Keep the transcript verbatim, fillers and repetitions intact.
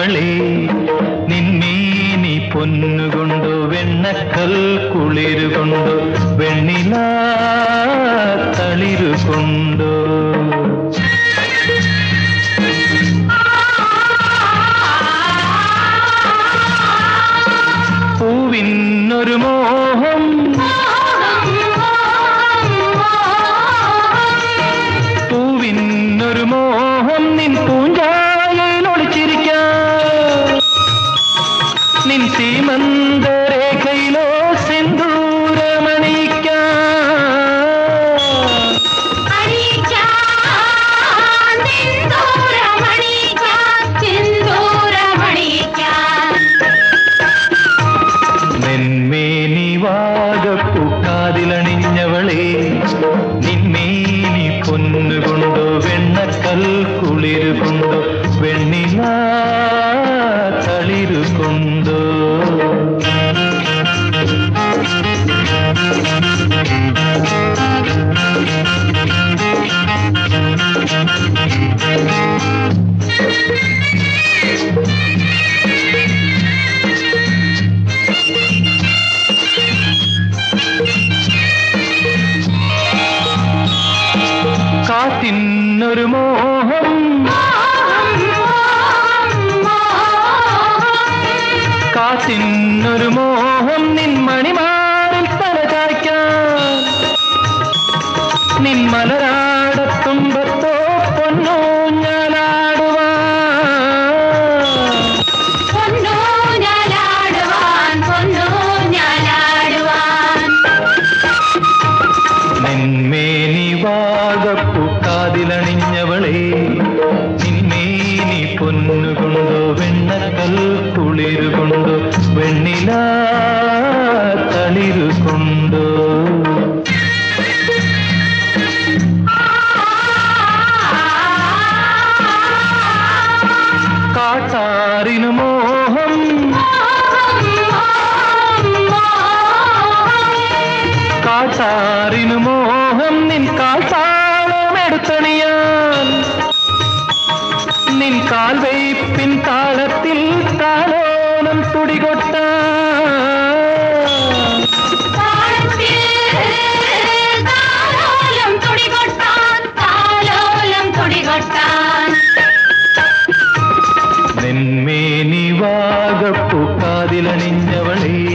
തളിരണിഞ്ഞവളേ നിന്മേനി പൊന്നുകൊണ്ടു വെണ്ണക്കൽ കുളിരുകൊണ്ടു വെണ്ണില തളിരുകൊണ്ടു പൂവിനൊരു മോഹം പൂവിനൊരു മോഹം നിൻ പൂഞ്ചായയിൽ ഒളിച്ചിരിക്കാൻ നിൻ സീമന്തരേഖയിലോ സിന്ദൂരമണിക്കാൻ നെന്മേനി വാഗപ്പൂക്കാതിലണിഞ്ഞവളേ നിന്മേനി പൊന്നുകൊണ്ടു വെണ്ണക്കൽ കുളിരുകൊണ്ടു വെണ്ണില തളിരുകൊണ്ടു കാറ്റിനൊരു മോഹം കാറ്റിനൊരു മോഹം നിൻ മണിമാറിൽ തല ചായ്ക്കാൻ നിൻ മലരാടത്തുമ്പത്തോ നെന്മേനി വാഗപ്പൂക്കാതിലണിഞ്ഞവളേ നിന്മേനി പൊന്നുകൊണ്ടു വെണ്ണക്കൽ കുളിരുകൊണ്ടു വെണ്ണില തളിരുകൊണ്ടു കാട്ടാറിനു മോഹം കാട്ടാറിനു മോഹം നിൻ കാൽത്താളമെടുത്തണിയാൻ നിൻ കാൽവയ്പ്പിൻ താളത്തിൽ താലോലം തുടികൊട്ടാൻ നെന്മേനി വാഗപ്പൂക്കാതിലണിഞ്ഞവളേ